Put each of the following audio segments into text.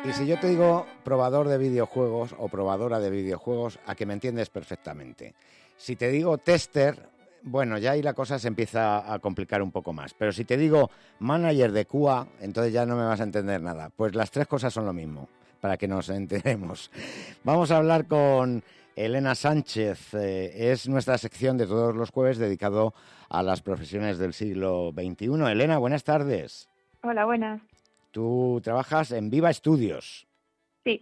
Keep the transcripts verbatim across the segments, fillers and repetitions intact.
Y si yo te digo probador de videojuegos o probadora de videojuegos, a que me entiendes perfectamente. Si te digo tester, bueno, ya ahí la cosa se empieza a complicar un poco más. Pero si te digo manager de Q A, entonces ya no me vas a entender nada. Pues las tres cosas son lo mismo, para que nos enteremos. Vamos a hablar con Elena Sánchez. Eh, es nuestra sección de todos los jueves dedicado a las profesiones del siglo veintiuno. Elena, buenas tardes. Hola, buenas. Tú trabajas en Viva Studios. Sí.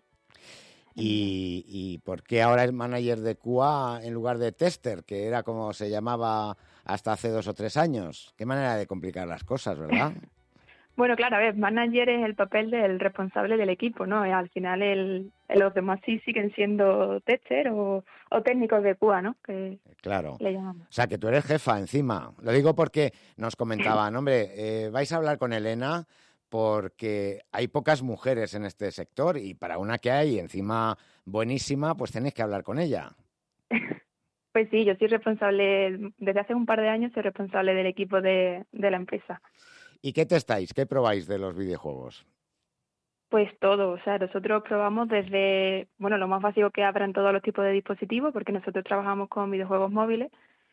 ¿Y, y por qué ahora es manager de Q A en lugar de tester, que era como se llamaba hasta hace dos o tres años? Qué manera de complicar las cosas, ¿verdad? Bueno, claro, a ver, manager es el papel del responsable del equipo, ¿no? Al final el, los demás sí siguen siendo tester o, o técnicos de Q A, ¿no? Que claro. le llamamos. O sea, que tú eres jefa encima. Lo digo porque nos comentaban, hombre, eh, vais a hablar con Elena porque hay pocas mujeres en este sector y para una que hay encima buenísima, pues tenéis que hablar con ella. Pues sí, yo soy responsable, desde hace un par de años soy responsable del equipo de, de la empresa. ¿Y qué testáis? ¿Qué probáis de los videojuegos? Pues todo, o sea, nosotros probamos desde, bueno, lo más básico que abran todos los tipos de dispositivos, porque nosotros trabajamos con videojuegos móviles,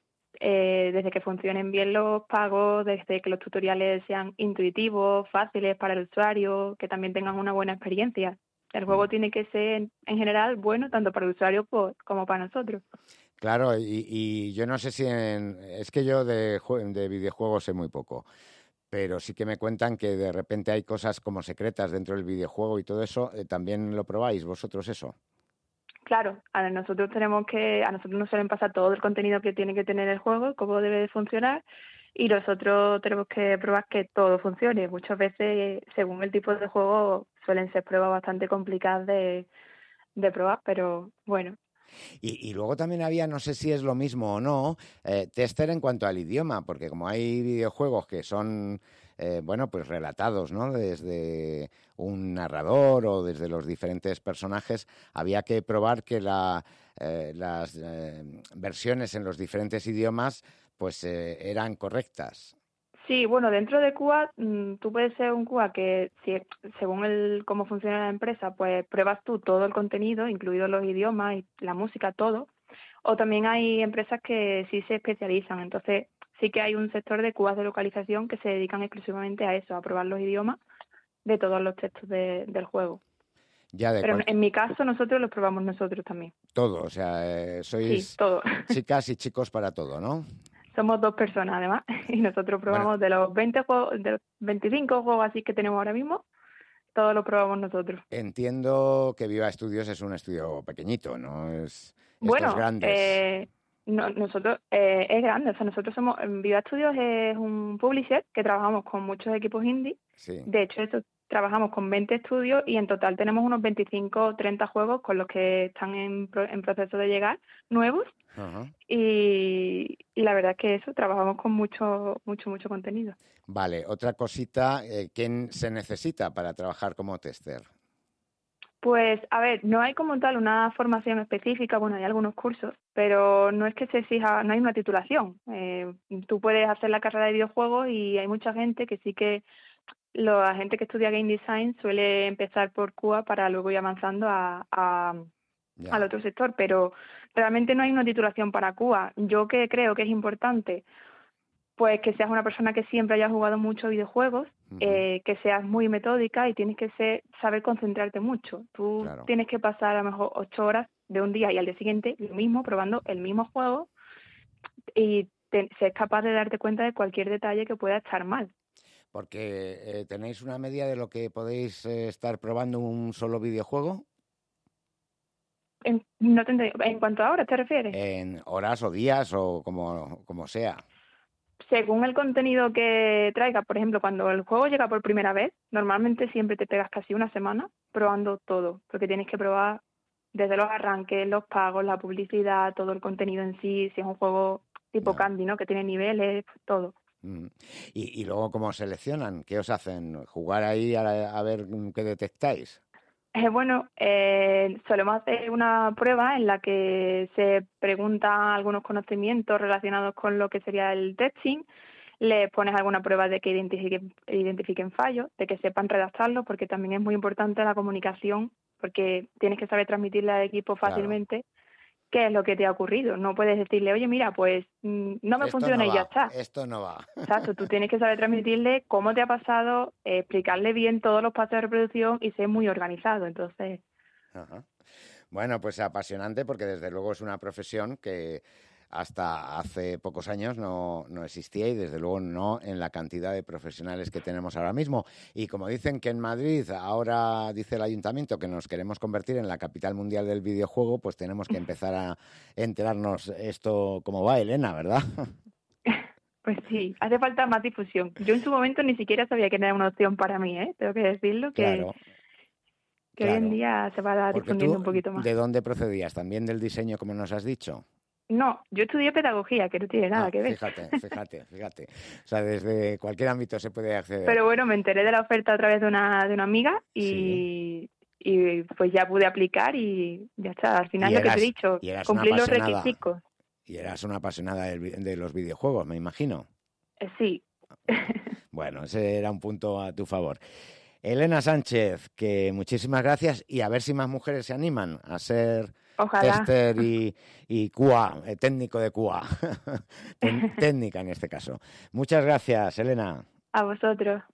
eh, desde que funcionen bien los pagos, desde que los tutoriales sean intuitivos, fáciles para el usuario, que también tengan una buena experiencia. El juego mm. tiene que ser, en general, bueno tanto para el usuario como para nosotros. Claro, y, y yo no sé si en, es que yo de, de videojuegos sé muy poco, pero sí que me cuentan que de repente hay cosas como secretas dentro del videojuego y todo eso. Eh, ¿también lo probáis vosotros eso? Claro, a nosotros tenemos que, a nosotros nos suelen pasar todo el contenido que tiene que tener el juego, cómo debe de funcionar, y nosotros tenemos que probar que todo funcione. Muchas veces, según el tipo de juego, suelen ser pruebas bastante complicadas de, de probar, pero bueno. Y, y luego también había, no sé si es lo mismo o no, eh, tester en cuanto al idioma, porque como hay videojuegos que son, eh, bueno, pues relatados, ¿no? Desde un narrador o desde los diferentes personajes, había que probar que la, eh, las eh, versiones en los diferentes idiomas, pues eh, eran correctas. Sí, bueno, dentro de Q A, mmm, tú puedes ser un Q A que, si, según el cómo funciona la empresa, pues pruebas tú todo el contenido, incluidos los idiomas y la música, todo. O también hay empresas que sí se especializan. Entonces, sí que hay un sector de Q As de localización que se dedican exclusivamente a eso, a probar los idiomas de todos los textos de, del juego. Ya de Pero cual... en mi caso, nosotros los probamos nosotros también. Todo, o sea, eh, sois sí, todo. chicas y chicos para todo, ¿no? Somos dos personas, además, y nosotros probamos bueno. de los veinte juegos, de los veinticinco juegos así que tenemos ahora mismo, todo lo probamos nosotros. Entiendo que Viva Studios es un estudio pequeñito, ¿no? Es bueno, estos grandes. Eh, no, nosotros eh, es grande, o sea, nosotros somos, Viva Studios es un publisher que trabajamos con muchos equipos indie. Sí. De hecho, eso, trabajamos con veinte estudios y en total tenemos unos veinticinco o treinta juegos con los que están en, en proceso de llegar, nuevos. Uh-huh. Y, y la verdad es que eso, trabajamos con mucho, mucho, mucho contenido. Vale, otra cosita, eh, ¿quién se necesita para trabajar como tester? Pues, a ver, no hay como tal una formación específica, bueno, hay algunos cursos, pero no es que se exija, no hay una titulación. Eh, tú puedes hacer la carrera de videojuegos y hay mucha gente que sí que, la gente que estudia Game Design suele empezar por Q A para luego ir avanzando a, a, al otro sector, pero realmente no hay una titulación para Q A. Yo que creo que es importante, pues que seas una persona que siempre haya jugado muchos videojuegos, uh-huh. eh, que seas muy metódica y tienes que ser, saber concentrarte mucho. Tú claro. tienes que pasar a lo mejor ocho horas de un día y al día siguiente lo mismo, probando el mismo juego y te, ser capaz de darte cuenta de cualquier detalle que pueda estar mal. Porque eh, tenéis una media de lo que podéis eh, estar probando un solo videojuego. En, no te entendí. ¿En cuanto a horas te refieres? En horas o días o como, como sea. Según el contenido que traiga, por ejemplo, cuando el juego llega por primera vez, normalmente siempre te pegas casi una semana probando todo, porque tienes que probar desde los arranques, los pagos, la publicidad, todo el contenido en sí, si es un juego tipo no. Candy, ¿no? Que tiene niveles, todo. Mm. Y, y luego, ¿cómo seleccionan? ¿Qué os hacen? ¿Jugar ahí a, a ver qué detectáis? Eh, bueno, eh, solemos hacer una prueba en la que se preguntan algunos conocimientos relacionados con lo que sería el testing. les pones alguna prueba de que identifiquen, identifiquen fallos, de que sepan redactarlo, porque también es muy importante la comunicación, porque tienes que saber transmitirle al equipo fácilmente claro. qué es lo que te ha ocurrido. No puedes decirle, oye, mira, pues no me esto funciona no y va, ya está. Esto no va. Exacto, tú tienes que saber transmitirle cómo te ha pasado, eh, explicarle bien todos los pasos de reproducción y ser muy organizado, entonces... Ajá. Bueno, pues apasionante porque desde luego es una profesión que hasta hace pocos años no, no existía y desde luego no en la cantidad de profesionales que tenemos ahora mismo. Y como dicen que en Madrid ahora dice el ayuntamiento que nos queremos convertir en la capital mundial del videojuego, pues tenemos que empezar a enterarnos esto cómo va, Elena, ¿verdad? Pues sí, hace falta más difusión. Yo en su momento ni siquiera sabía que era una opción para mí, ¿eh? Tengo que decirlo, que, claro, que claro. hoy en día se va difundiendo un poquito más. ¿De dónde procedías? ¿También del diseño, como nos has dicho? No, yo estudié pedagogía, que no tiene nada ah, que ver. Fíjate, fíjate, fíjate. O sea, desde cualquier ámbito se puede acceder. Pero bueno, me enteré de la oferta a través de una, de una amiga y, sí. y pues ya pude aplicar y ya está. Al final eras, lo que te he dicho, cumplir los requisitos. Y eras una apasionada de los videojuegos, me imagino. Eh, sí. Bueno, ese era un punto a tu favor. Elena Sánchez, que muchísimas gracias y a ver si más mujeres se animan a ser Ojalá. tester y, y Q A, eh, técnico de Q A, técnica en este caso. Muchas gracias, Elena. A vosotros.